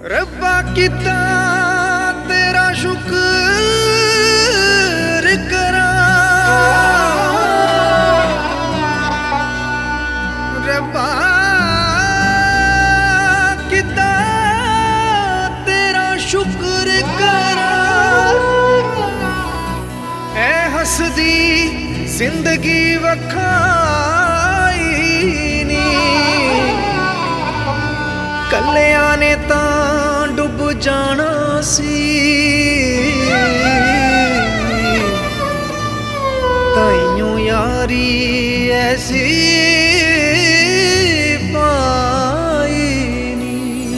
रब्बा किता तेरा शुक्र करा, रब्बा किता तेरा शुक्र करा। ऐ हसदी जिंदगी वखाई नी, कलिया ने तां डुब जाना सी, ताइयों यारी ऐसी पाई नी।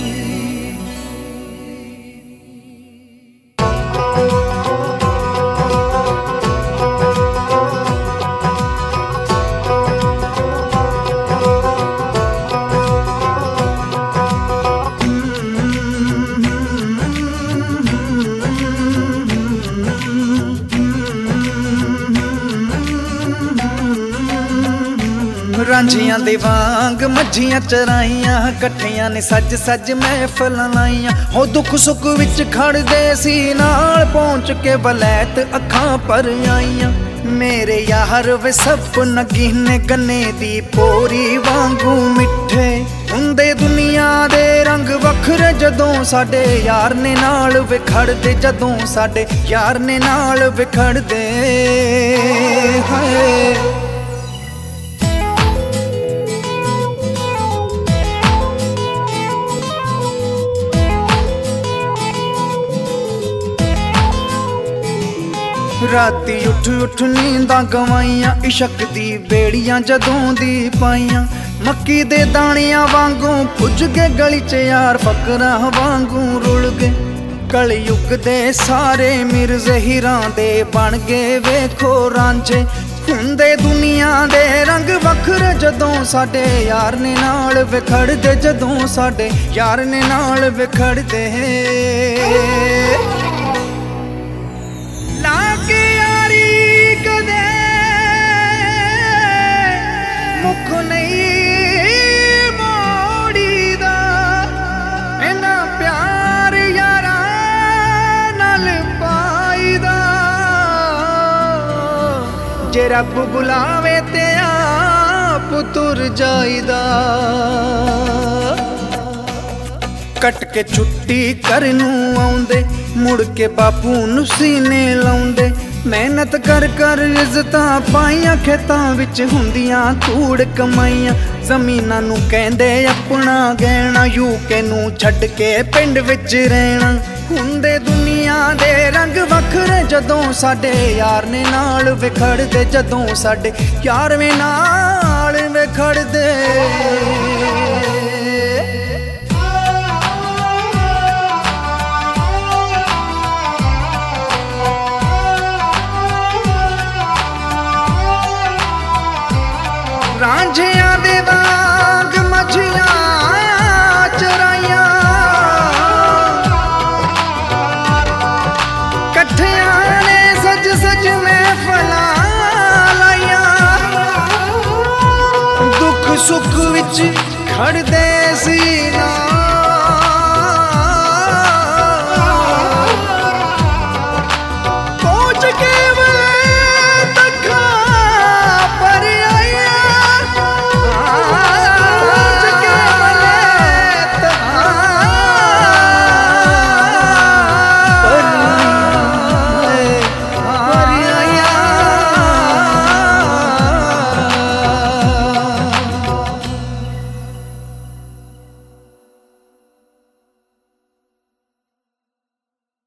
रांझियां दे वांग मझियां चराइयां, कट्ठियां ने सज सज महफिलां लाइयां। हो दुख सुख विच खड़दे सी नाल, पहुंच के वलैत अखां पर आइयां। मेरे यार वे सपन गिने गन्ने दी पोरी वांगू मिठे हुंदे दुनिया दे रंग वखरे, जदों साडे यार ने नाल विखड़दे, जदों साडे यार ने नाल विखड़दे। हाय राती उठ उठ नींदां गवाइयां, इशक दी बेड़ियां जदों दी पाइयां। मक्की दे दाणियां वांगू पुज गए गली च यार, फकरां वांगू रुल गए। कलयुग दे सारे मिर्ज़े हीरां दे बन गए वेखो रांझे, हुंदे दुनिया दे रंग वखरे, जदों साडे यार ने नाल विखड़दे, जदों साडे यार ने नाल विखड़दे। लागे यारी कदे मुख नहीं मोड़ी दा, इन्ना प्यार यारा नाल पाई दा। जे रब बुलावे ते आप तुर जाईदा, कट के छुट्टी करनू आउंदे, मुड़ के बापू नूं सीने लाउंदे। मेहनत कर कर इज्जतां पाइयां, खेतां विच हुंदियां धूड़ कमाइयां। जमीनां नूं कहंदे अपना गहना, यूके नूं छड्ड के पिंड विच रहना। हुंदे दुनिया दे रंग वखरे, जदों साडे यार ने नाल विखड़दे, जदों साडे यार ने नाल विखड़दे। रांझियां दे वांग मझियां चराइयां, कट्ठियां ने सज सज महफिलां लाइयां। दुख सुख विच खड़दे सी ना